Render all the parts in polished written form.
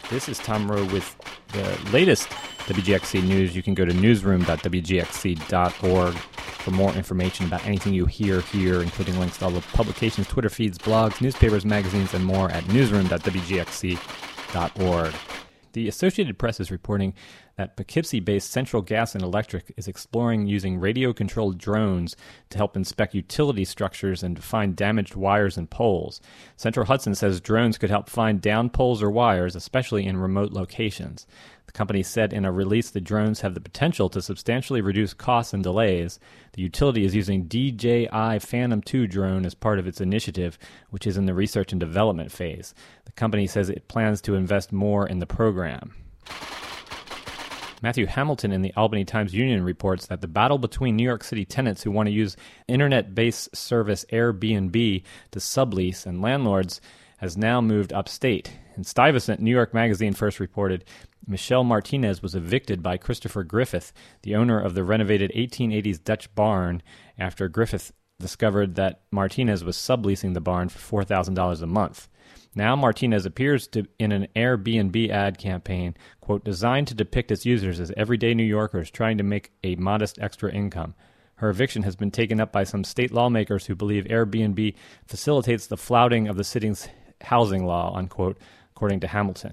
This is Tom Rowe with the latest WGXC news. You can go to newsroom.wgxc.org for more information about anything you hear here, including links to all the publications, Twitter feeds, blogs, newspapers, magazines, and more at newsroom.wgxc.org. The Associated Press is reporting that Poughkeepsie-based Central Gas and Electric is exploring using radio-controlled drones to help inspect utility structures and to find damaged wires and poles. Central Hudson says drones could help find downed poles or wires, especially in remote locations. The company said in a release the drones have the potential to substantially reduce costs and delays. The utility is using DJI Phantom 2 drone as part of its initiative, which is in the research and development phase. The company says it plans to invest more in the program. Matthew Hamilton in the Albany Times-Union reports that the battle between New York City tenants who want to use internet-based service Airbnb to sublease and landlords has now moved upstate. In Stuyvesant, New York Magazine first reported Michelle Martinez was evicted by Christopher Griffith, the owner of the renovated 1880s Dutch barn, after Griffith discovered that Martinez was subleasing the barn for $4,000 a month. Now Martinez appears in an Airbnb ad campaign, quote, designed to depict its users as everyday New Yorkers trying to make a modest extra income. Her eviction has been taken up by some state lawmakers who believe Airbnb facilitates the flouting of the city's housing law, unquote, according to Hamilton.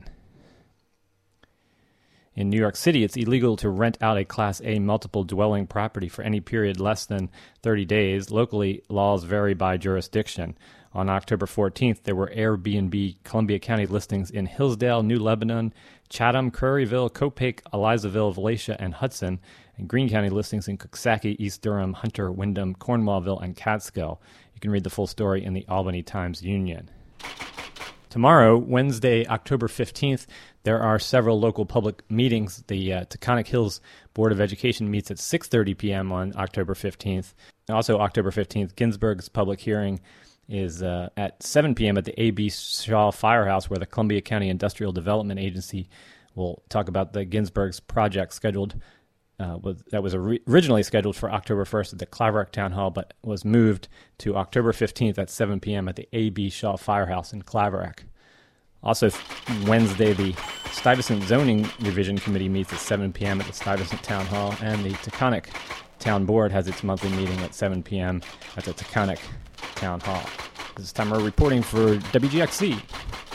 In New York City, it's illegal to rent out a Class A multiple dwelling property for any period less than 30 days. Locally, laws vary by jurisdiction. On October 14th, there were Airbnb Columbia County listings in Hillsdale, New Lebanon, Chatham, Curryville, Copake, Elizaville, Volusia, and Hudson, and Greene County listings in Coxsackie, East Durham, Hunter, Windham, Cornwallville, and Catskill. You can read the full story in the Albany Times-Union. Tomorrow, Wednesday, October 15th, there are several local public meetings. The Taconic Hills Board of Education meets at 6:30 p.m. on October 15th. Also, October 15th, Ginsburg's public hearing is at 7 p.m. at the A.B. Shaw Firehouse, where the Columbia County Industrial Development Agency will talk about the Ginsburg's project scheduled that was originally scheduled for October 1st at the Claverack Town Hall, but was moved to October 15th at 7 p.m. at the A.B. Shaw Firehouse in Claverack. Also, Wednesday, the Stuyvesant Zoning Revision Committee meets at 7 p.m. at the Stuyvesant Town Hall, and the Taconic Town Board has its monthly meeting at 7 p.m. at the Taconic Town Hall. This is Tom Rowe reporting for WGXC.